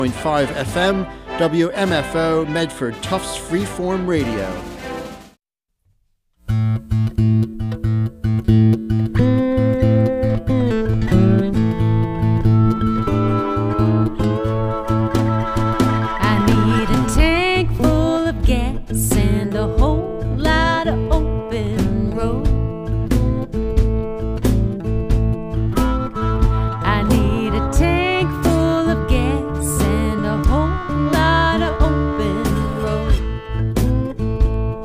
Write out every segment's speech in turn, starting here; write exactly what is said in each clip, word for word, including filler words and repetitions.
point five F M, W M F O, Medford Tufts Freeform Radio. I need a tank full of gas and a whole lot of open road. I need a tank full of gas and a whole lot of open road.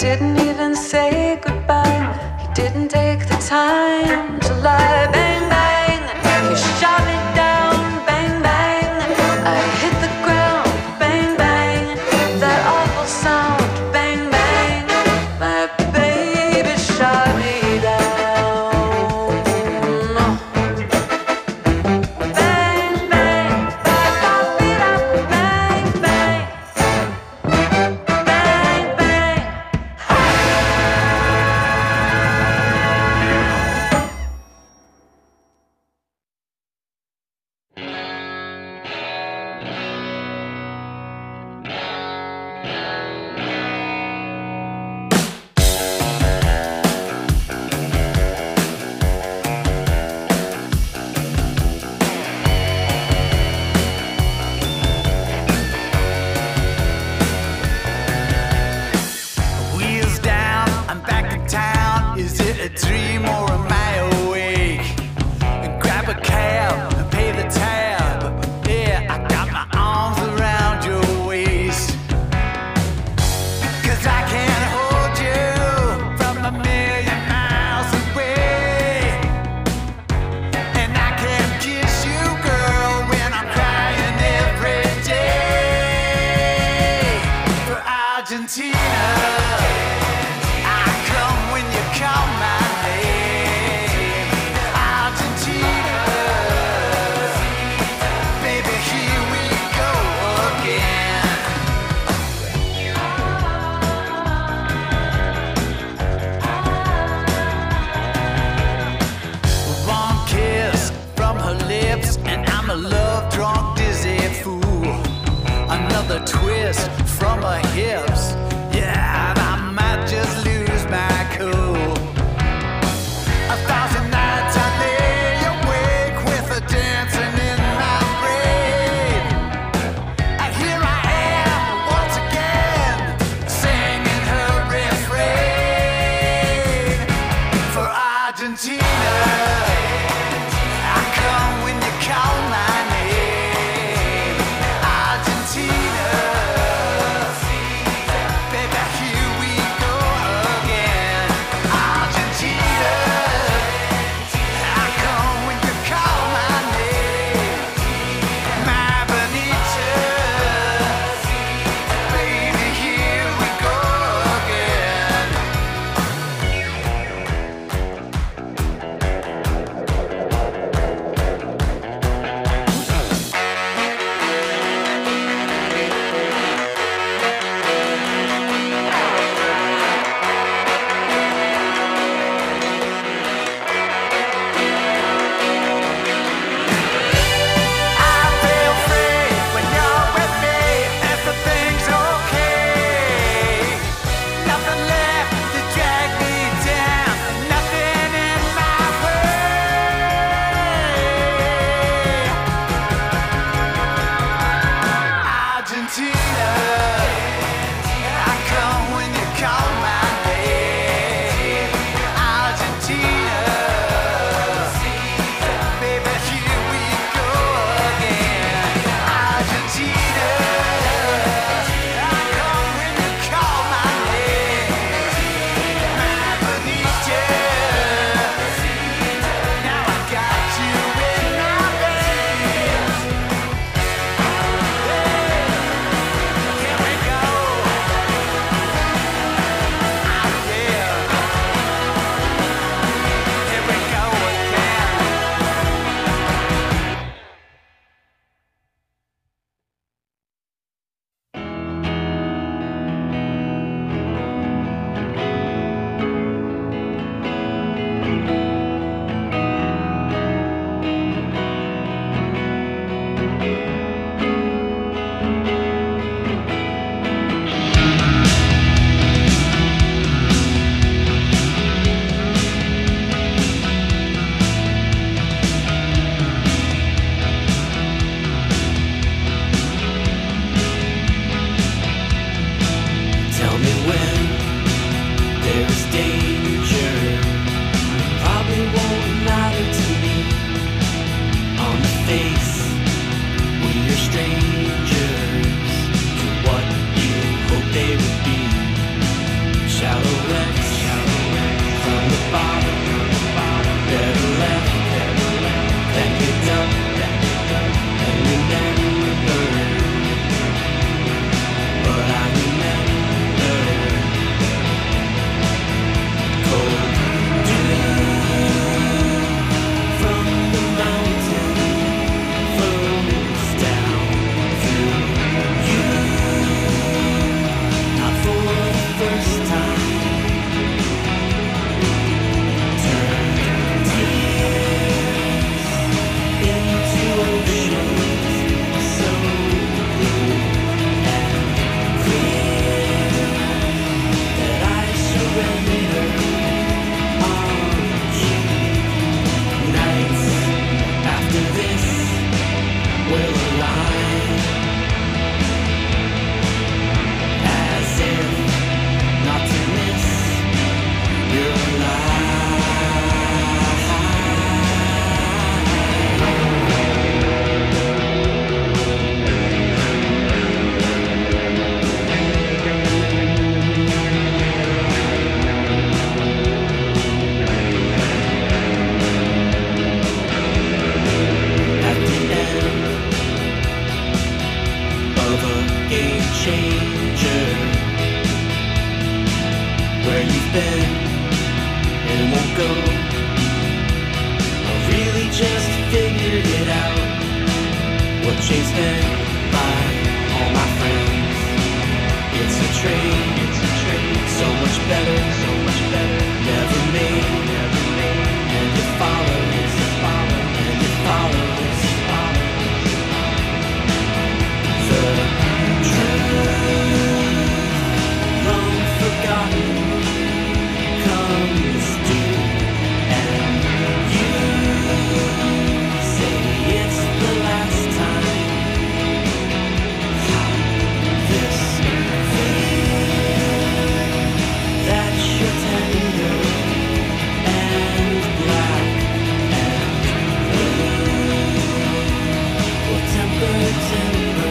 didn't even say goodbye. He didn't take the time to lie. Bang, bang, he shot me down. Bang, bang, I hit the ground. Bang, bang, that awful sound. Bang, bang, my baby shot me down. Bang, bang, ba-ba-be-da. Bang, bang, bang, bang. Wheels down, I'm back in town. Is it a dream or am I awake? Grab a cab and pay the tab. Yeah, I got my arms around your waist. 'Cause I can't hold you from a million miles away. And I can't kiss you, girl, when I'm crying every day. For Argentina, I come when you call my name. Argentina, baby, here we go again. One kiss from her lips, and I'm a love-drunk, dizzy fool. Another twist from her hips, yeah, and I might just lose my cool. A thousand nights I lay awake with her dancing in my brain. And here I am once again, singing her refrain. For Argentina, I come when you call my name. Argentina, baby, here we go again. Argentina, I come when you call my name. My Benita, baby, here we go again. I feel free when you're with me. Everything's okay. Nothing left to drag me down. Nothing in my way. Argentina, I come when you call my name. Argentina, baby, here we go again. Argentina, I come when you call my name. My Benita, now I got you in my veins. Here we go. Ah, yeah. Here we go again. Tell me when there's danger, probably won't matter to me. On the face, we're strangers to what you hoped they would be. Shall surrender on you. Nights after this will align, as if not to miss your life. Game changer, where you've been and won't go, or really just figured it out. What changed then by all my friends? It's a train, it's a train, so much better, so much better, never made, never made, and it follows, it follows, and it follows, it follows. The long forgotten comes due, and you say it's the last time. This thing that you're tender and black and blue will temper, temper.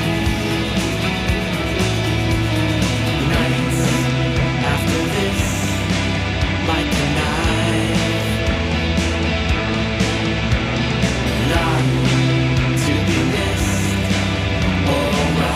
After this, like a knife, not to be missed or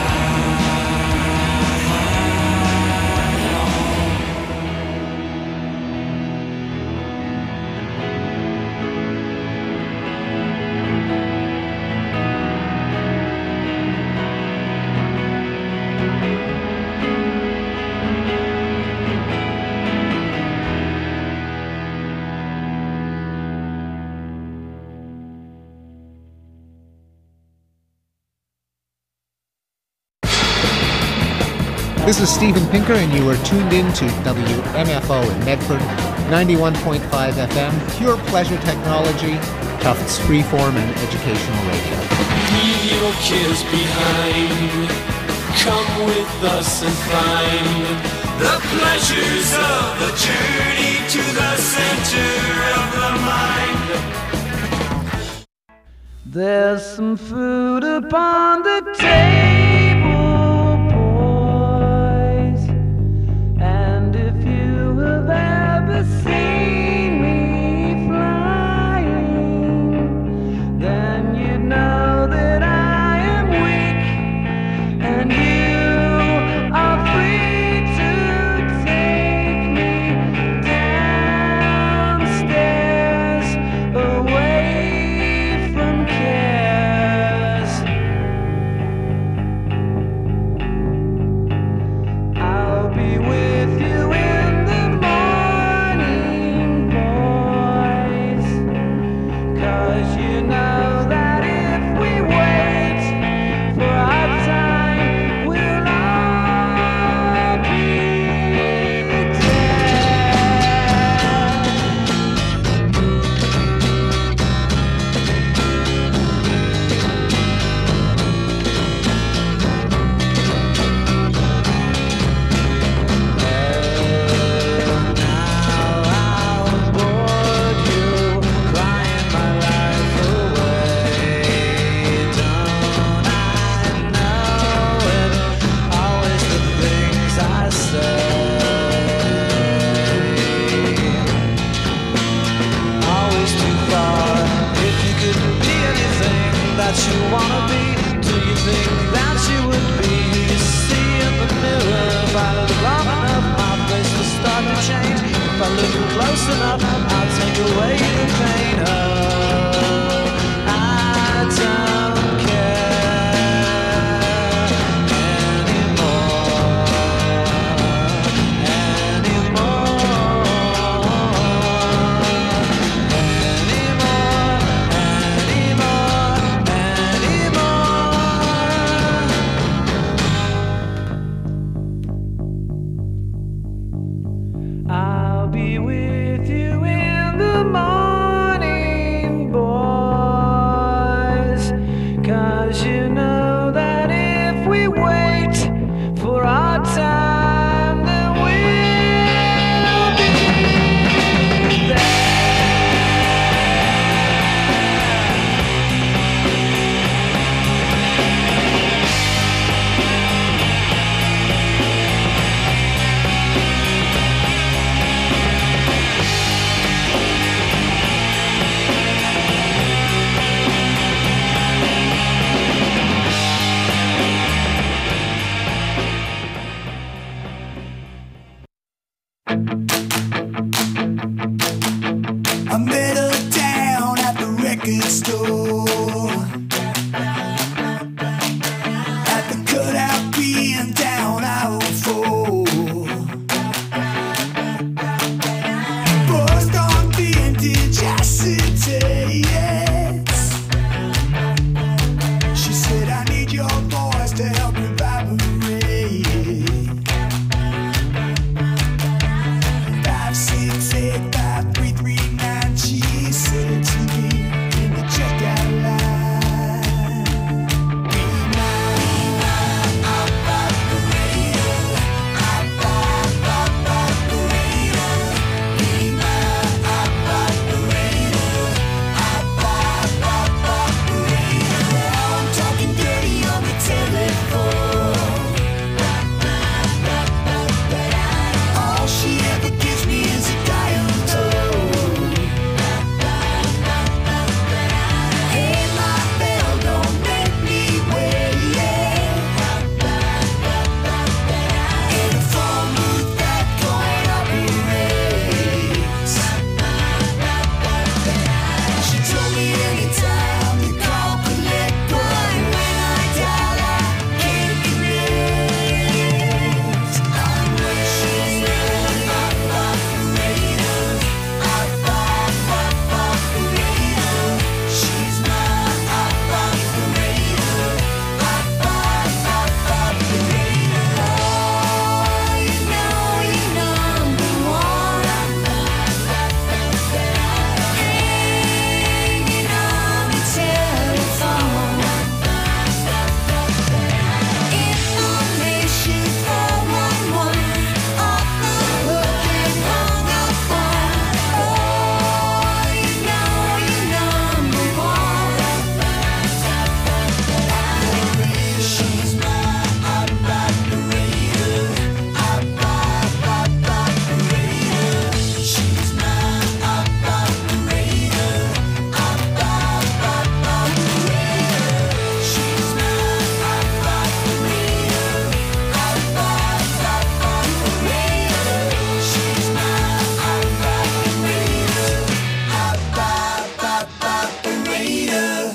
This is Steven Pinker, and you are tuned in to W M F O in Medford, ninety-one point five F M, pure pleasure technology, Tufts freeform and educational radio. Leave your kids behind. Come with us and find the pleasures of the journey to the center of the mind. There's some food upon the table, boys, and if you have ever seen me flying, then you'd know that I am weak, and you are free to take me downstairs, away from cares. I'll be with you in the morning, boys, 'cause you know that if we wait for our time, we'll all be dead. That you wanna be, do you think that you would be? You see in the mirror, if I look long enough, my face will start to change. If I look close enough, I'll take away the pain. Oh, I don't care anymore, anymore, anymore. door. At the cutout being down I oh four. Forced on the indigesity. She said I need your voice to help evaporate. Five, six, eight, five, three, three, nine. She said to me in the checkout line. Be my, be my operator, operator. Be my operator, operator. I'm talking dirty on the telephone. All she ever gives me is a dial tone. Hey, my bell, don't make me wait. In a phone booth that coin operates. She told me anytime to call collect, but when I dial I can't connect. I'm wishing she's my operator, operator. Oh, you know you're number one. Hanging on the telephone. Information four one one. Off the hook and hung up on. Oh, you know you're number one. She's my operator, operator. She's my operator, operator. She's my operator, operator. She's my operator, operator.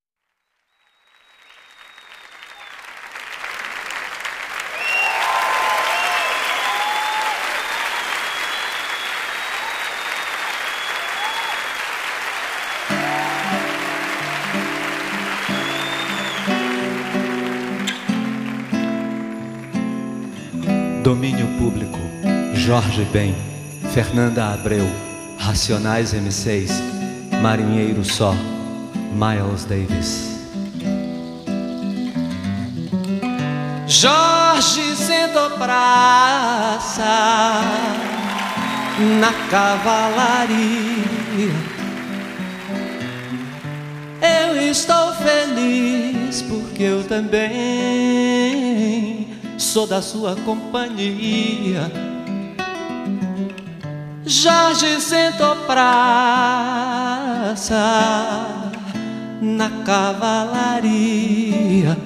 Domínio Público, Jorge Ben, Fernanda Abreu, Racionais M seis, Marinheiro Só, Miles Davis. Jorge sentou praça na cavalaria. Eu estou feliz porque eu também sou da sua companhia. Jorge sentou praça na cavalaria.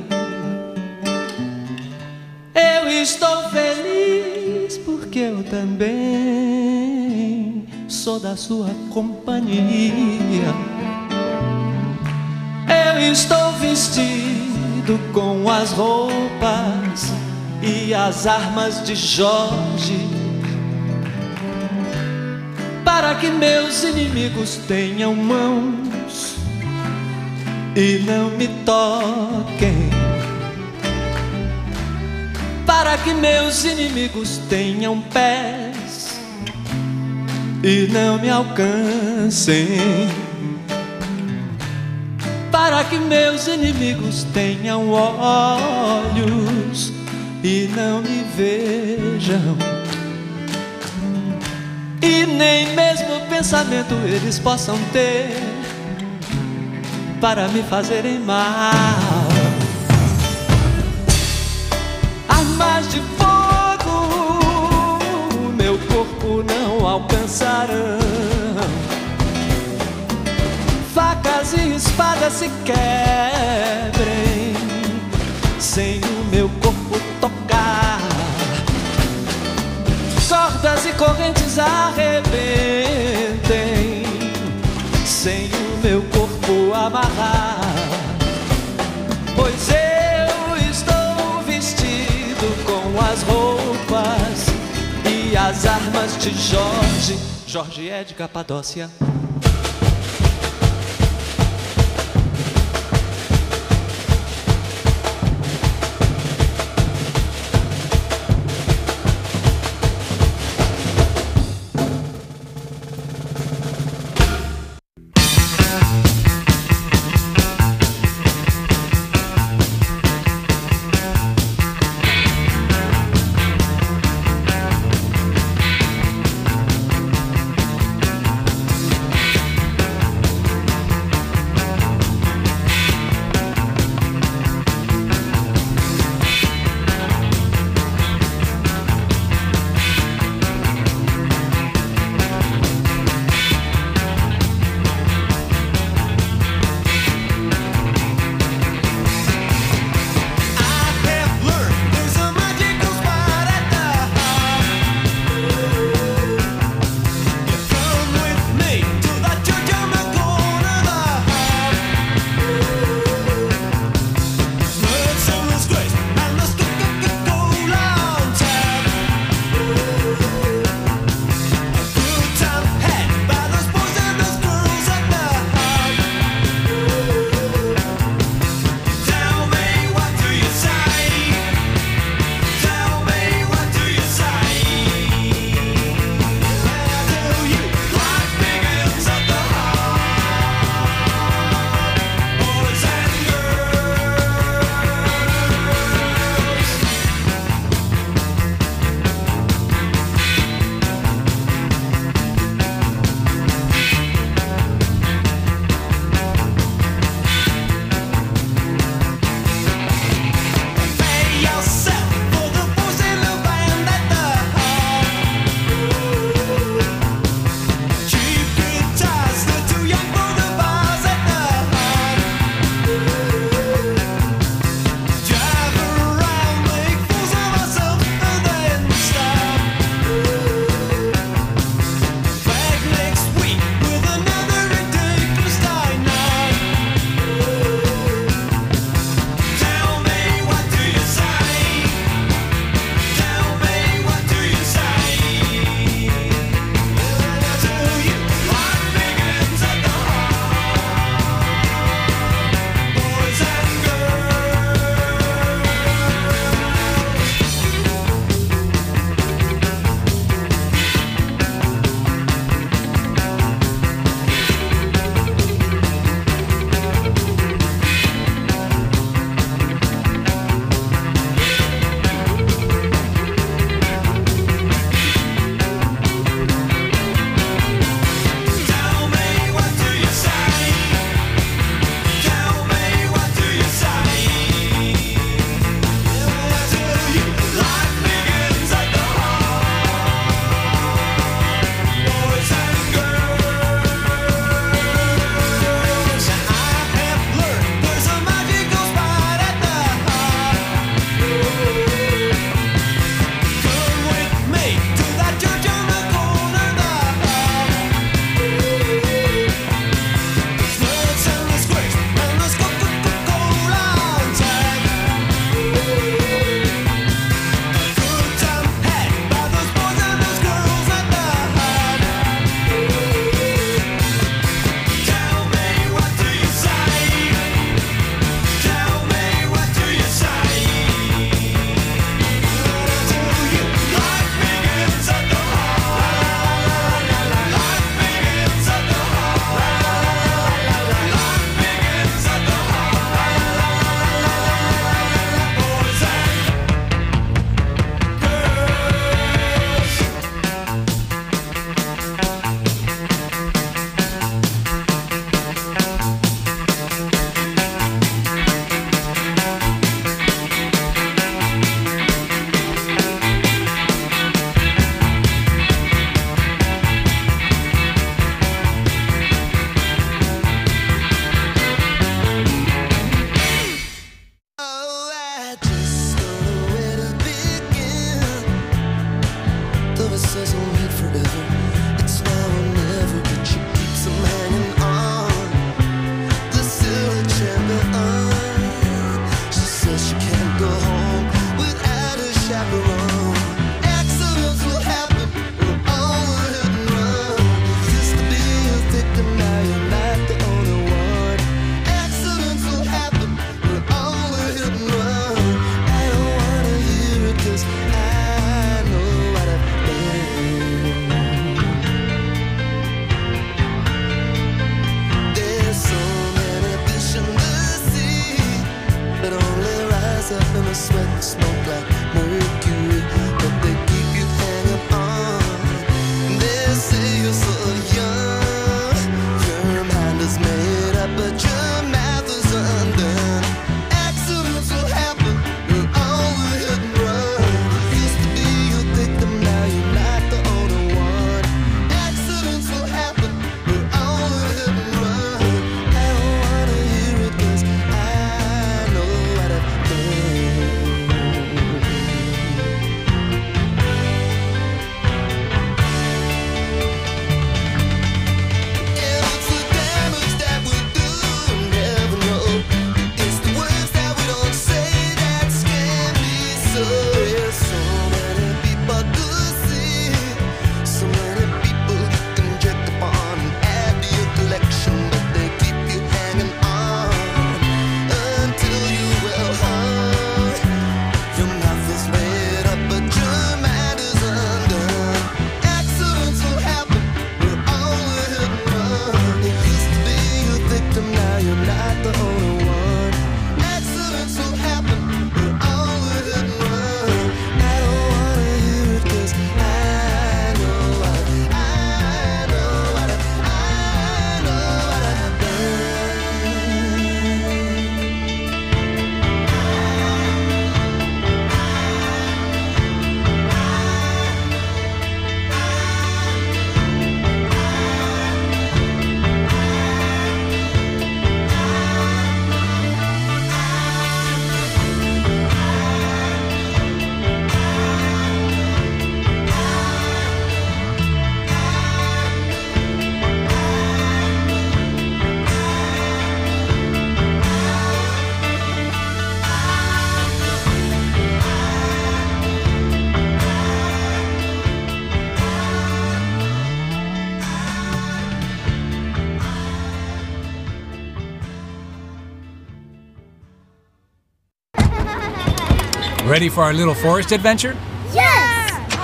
Eu estou feliz porque eu também sou da sua companhia. Eu estou vestido com as roupas e as armas de Jorge, para que meus inimigos tenham mãos e não me toquem, para que meus inimigos tenham pés e não me alcancem, para que meus inimigos tenham olhos e não me vejam, e nem mesmo pensamento eles possam ter para me fazerem mal. Armas de fogo meu corpo não alcançarão, facas e espadas se quebrem sem o meu corpo tocar, cordas e correntes arrebentem sem o meu corpo amarrar. as armas de Jorge. Jorge é de Capadócia. Ready for our little forest adventure? Yes!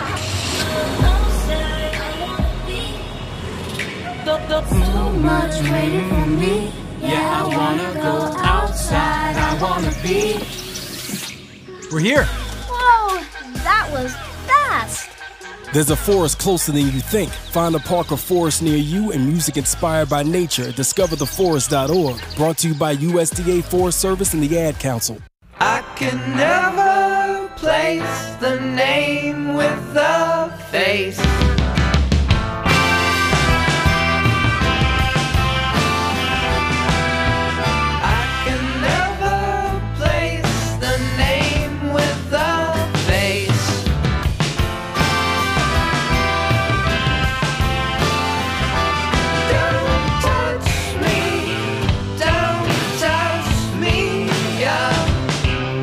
Too much waiting for me. Yeah, I wanna go outside, I wanna be. We're here. Whoa, that was fast. There's a forest closer than you think. Find a park or forest near you and music inspired by nature. Discover the forest dot org. Brought to you by U S D A Forest Service and the Ad Council. I can never place the name with the face.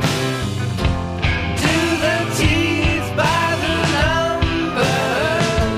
Do the teeth by the number.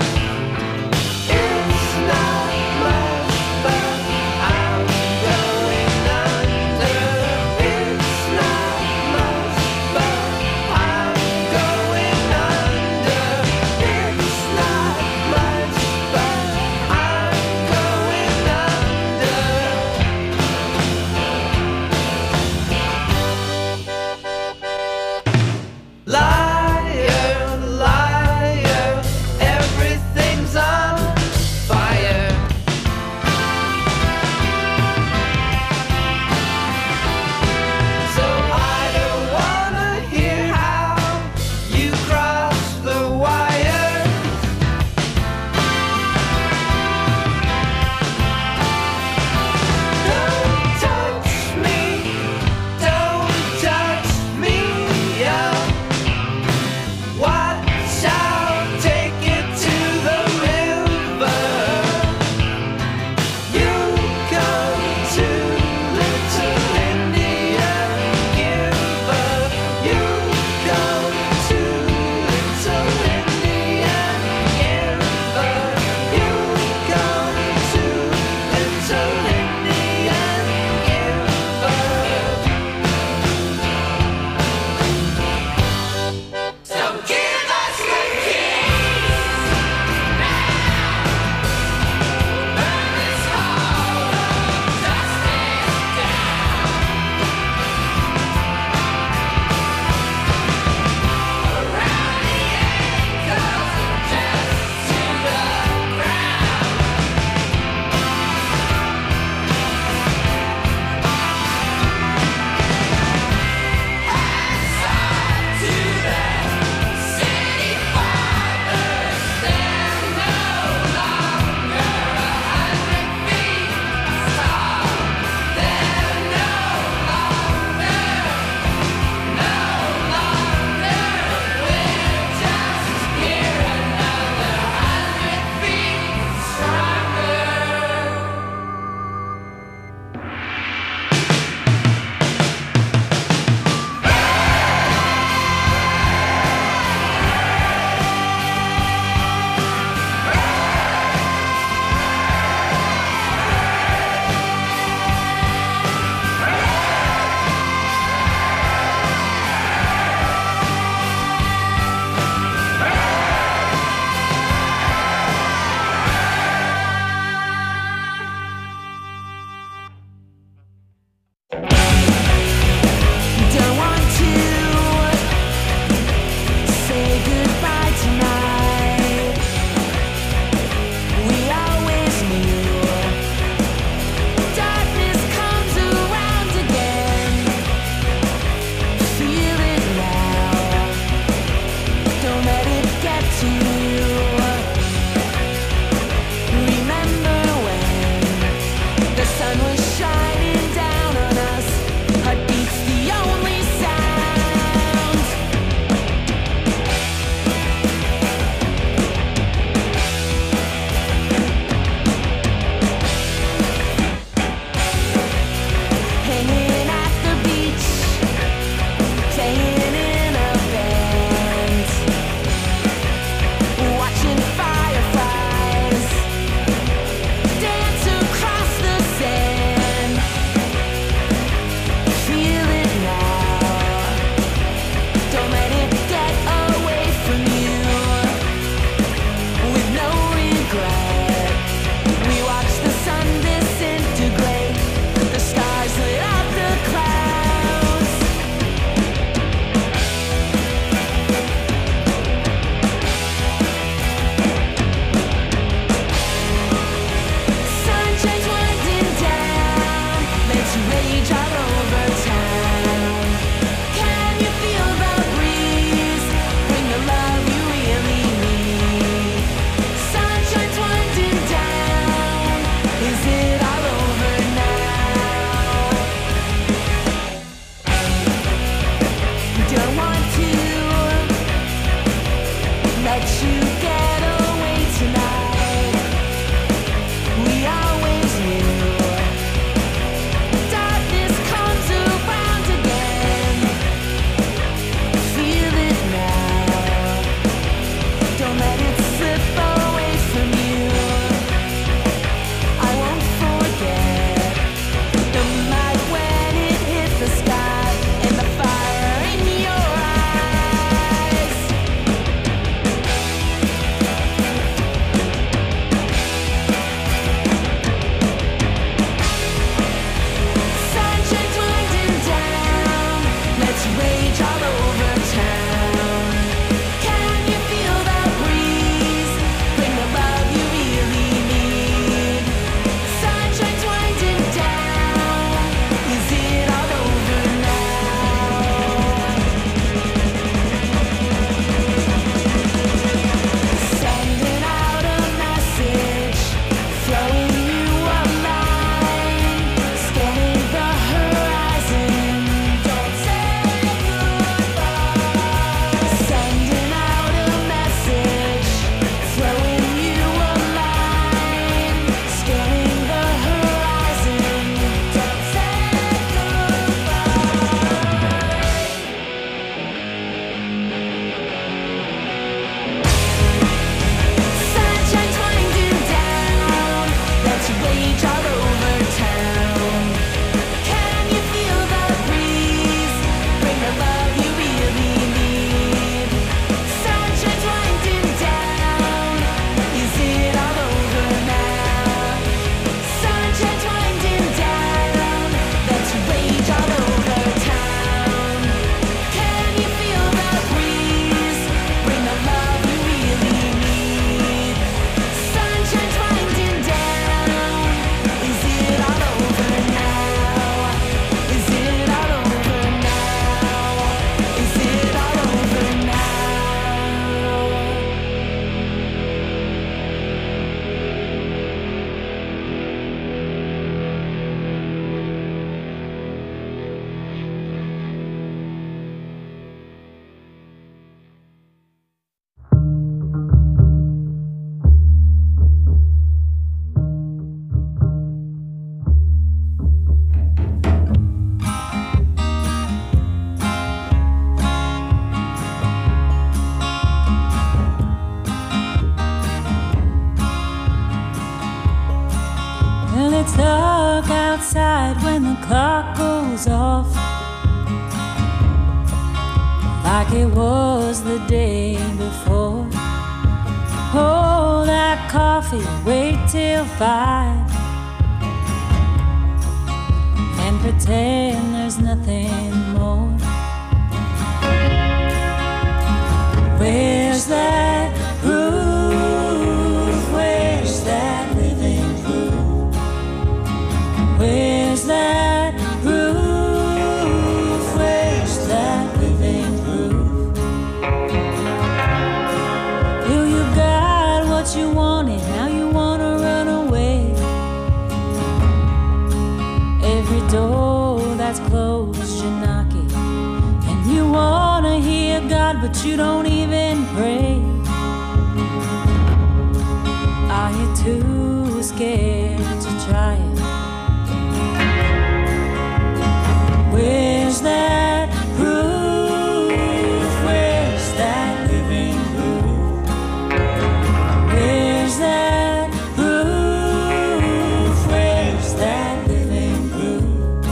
stuck outside when the clock goes off, like it was the day before. Hold that coffee, wait till five, and pretend there's nothing more. Where's that groove? Where's that living groove? Where's that groove? Where's that living groove? You, you got what you wanted, now you wanna run away. Every door that's closed you're knocking, and you wanna hear God, but you don't even pray. Are you too scared to try it? Where's that groove? Where's that living groove? Where's that groove? Where's that living groove?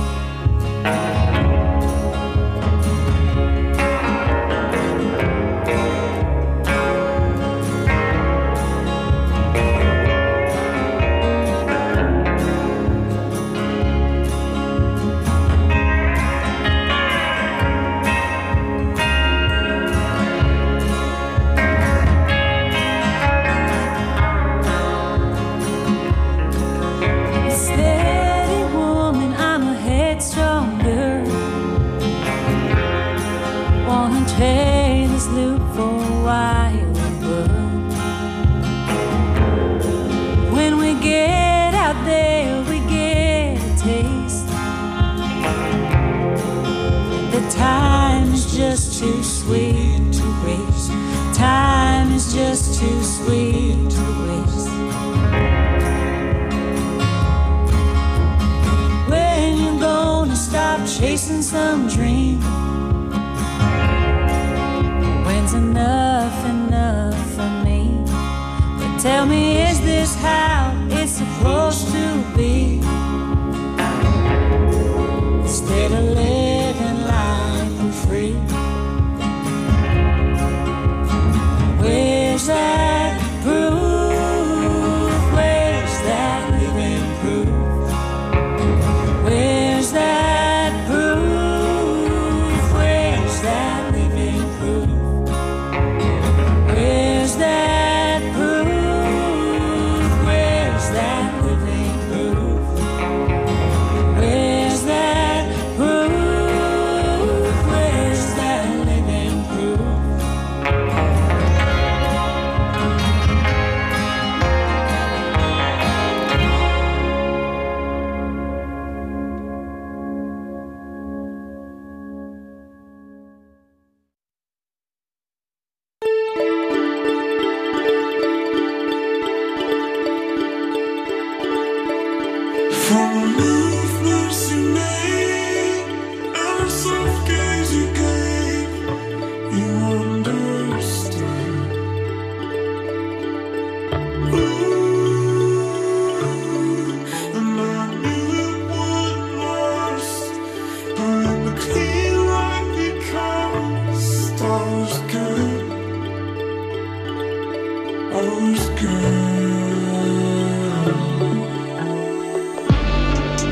Steady woman, I'm a headstrong girl. Wanna trade this loop for a wild world. When we get out there, we get a taste. The time is just too sweet to waste. Time is just too sweet to waste. When you gonna stop chasing some dream? When's enough enough for me? But tell me, is this how it's supposed to be? Instead of living life for free. Where's that groove? Where's that living groove? Where's that groove? Where's that living groove? Where's that groove? Where's that living groove? Where's that groove? Where's that living groove? From the movements you made and the soft gaze you gave, you understood. Ooh, and I knew it wasn't lost, but in the clean light because I was good, I was good.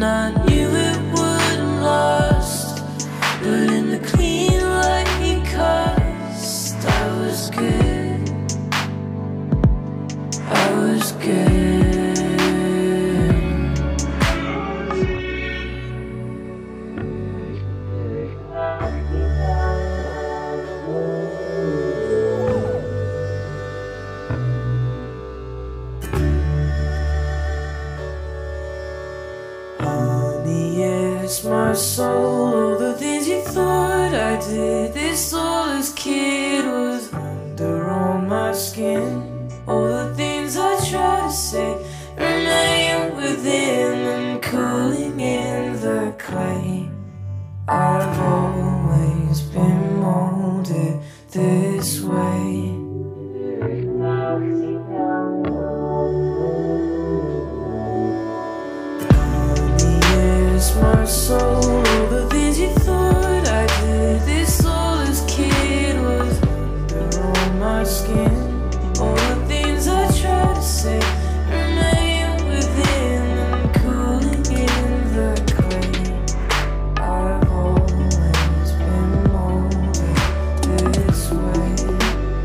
I knew it wouldn't last. But in the clean light he cast, I was good, I was good. My soul, all the things you thought I did, this soulless kid was under on my skin. All the things I tried to say remain within and cooling in the clay. I've always been molded this way. My soul, all the things you thought I did, this soulless kid was under on my skin. All the things I tried to say remain within and cooling in the clay. I've always been molded this way.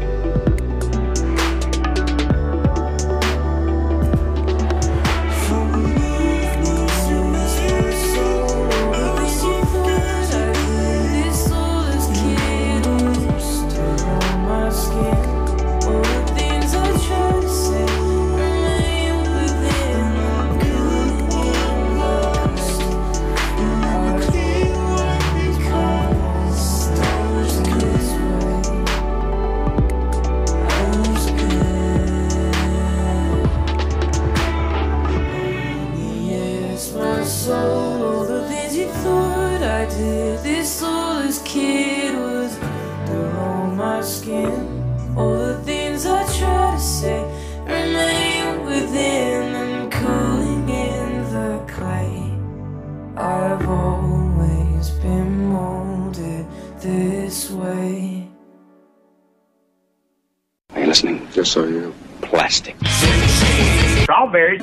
Just so you know. Plastic. Strawberries.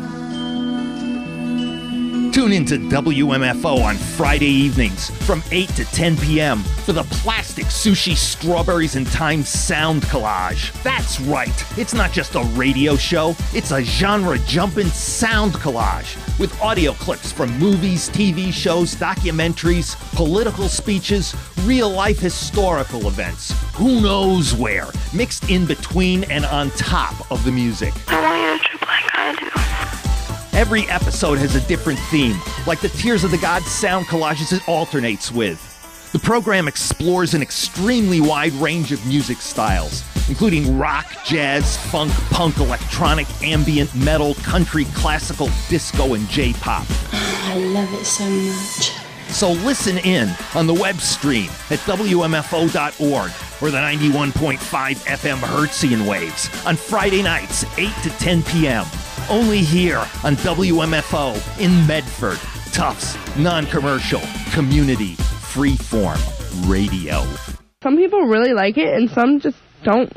Tune into W M F O on Friday evenings from eight to ten p.m. for the Plastic Sushi Strawberries and Time Sound Collage. That's right, it's not just a radio show, it's a genre-jumping sound collage with audio clips from movies, T V shows, documentaries, political speeches, real-life historical events, who knows where, mixed in between and on top of the music. I want you to trip like I do. Every episode has a different theme, like the Tears of the Gods sound collages it alternates with. The program explores an extremely wide range of music styles, including rock, jazz, funk, punk, electronic, ambient, metal, country, classical, disco, and J-pop. I love it so much. So listen in on the web stream at W M F O dot org or the ninety-one point five F M Hertzian waves on Friday nights, eight to ten p.m. Only here on W M F O in Medford. Tufts, non-commercial, community, freeform radio. Some people really like it and some just don't.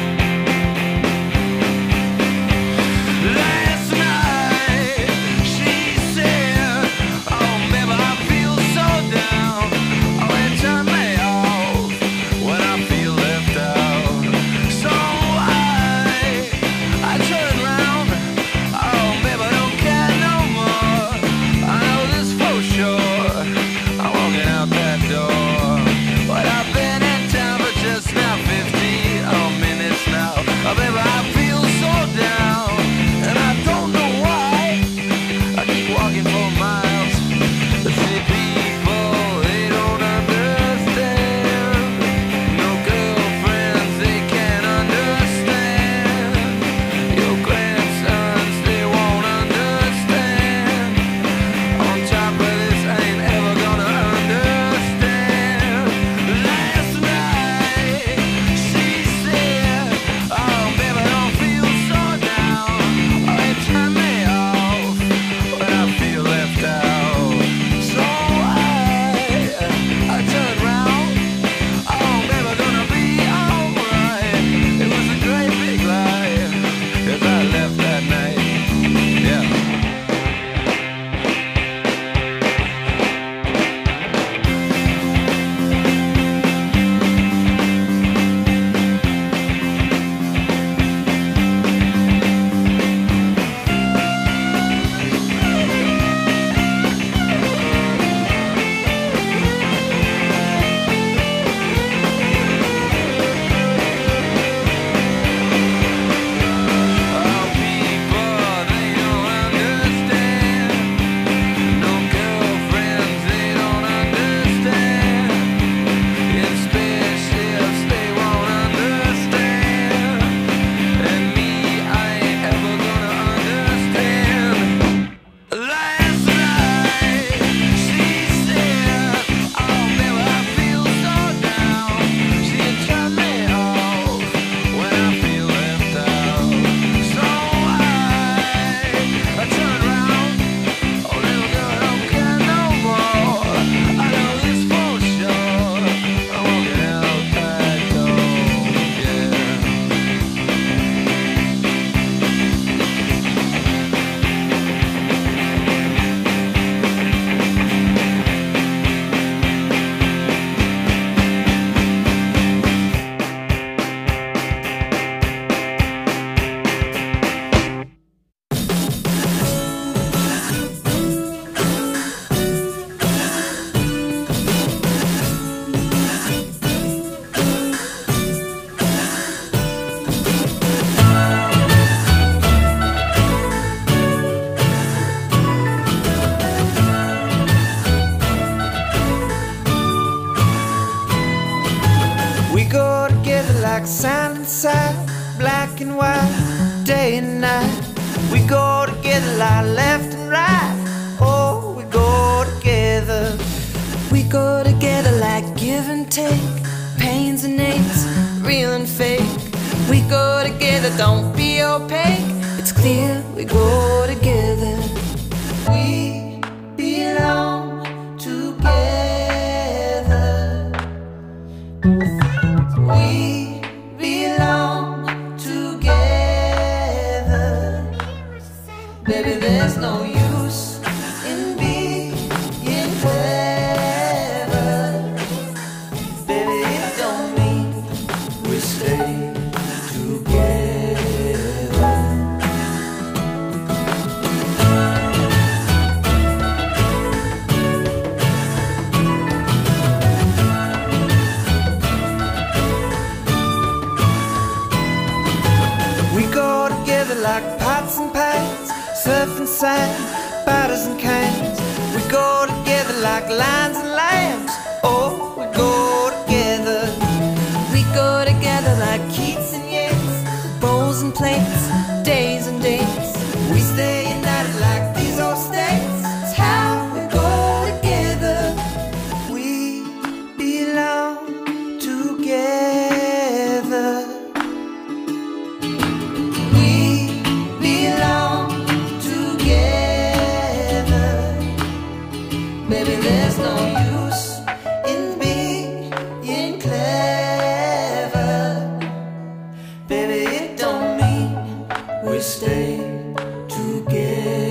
Last night she go together like sand and sand, black and white, day and night. We go together like left and right. Oh, we go together. We go together like give and take, pains and aches, real and fake. We go together, don't be opaque. It's clear we go together. We belong together. We belong together. Baby, there's no use in being clever. Baby, it don't mean we stay together. We go together like pots and pans, surf and sand, batters and cans. We go together like lions and lambs. Oh, we go together. We go together like Keats and Yeats, bowls and plates, days and dates. We stay united like these old states. It's how we go together. We belong together. We belong together. Baby, there's no use in being clever. Baby, it don't mean we stay together.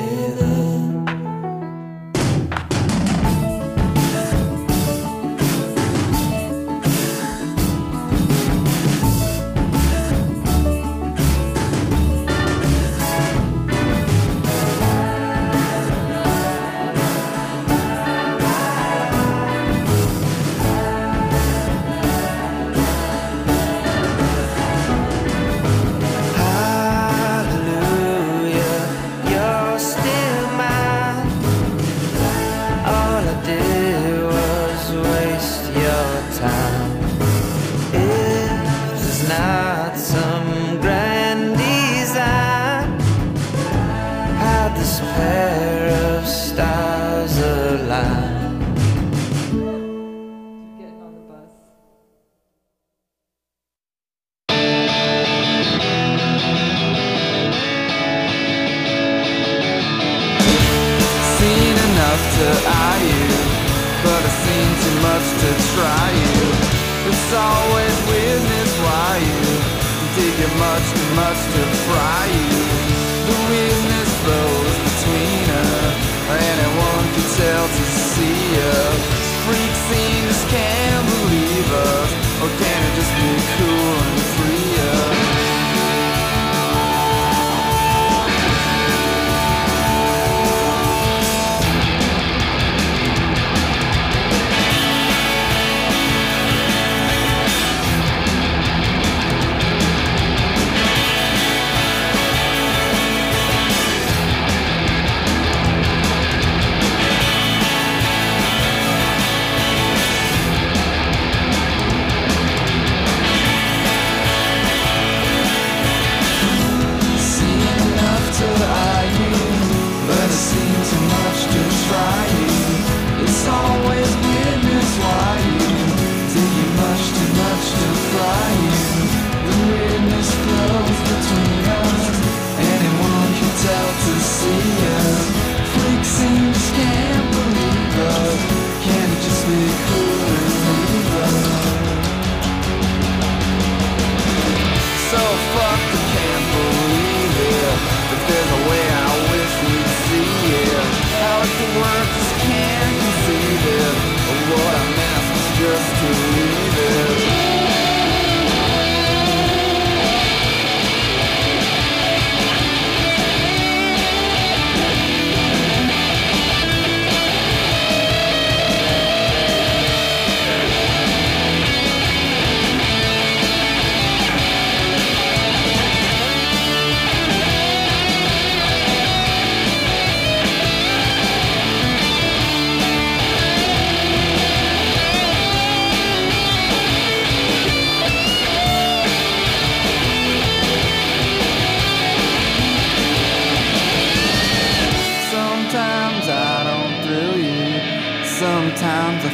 Hallelujah, you're still mine. All I did was waste your time. If there's not some grand design, how'd this pair of stars align? Seen enough to eye you, but I've seen too much to try you. It's always weirdness why you dig it much too much to fry you. The weirdness flows between us, anyone can tell to see us. Freak scene just can't believe us, or can it just be cool and free us?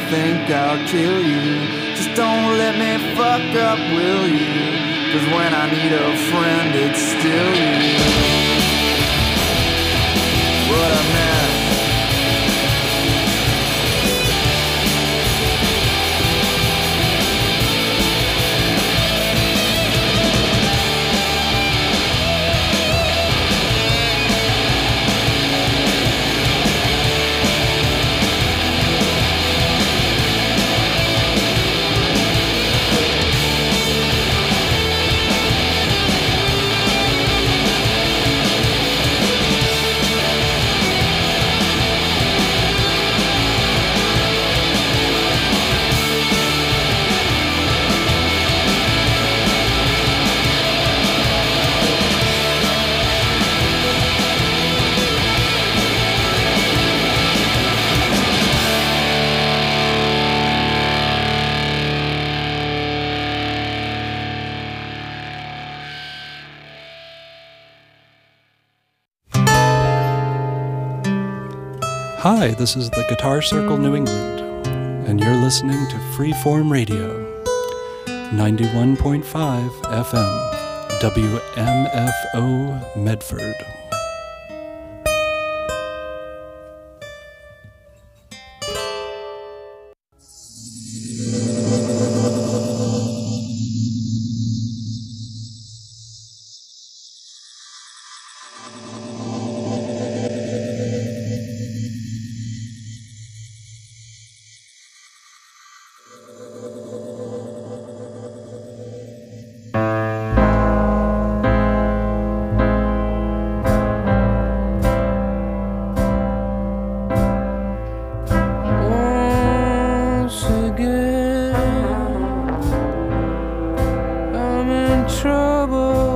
think I'll kill you. Just don't let me fuck up, will you? Cause when I need a friend, it's still you. What a mess. Hi, this is the Guitar Circle New England, and you're listening to Freeform Radio, ninety-one point five F M, W M F O Medford. Trouble.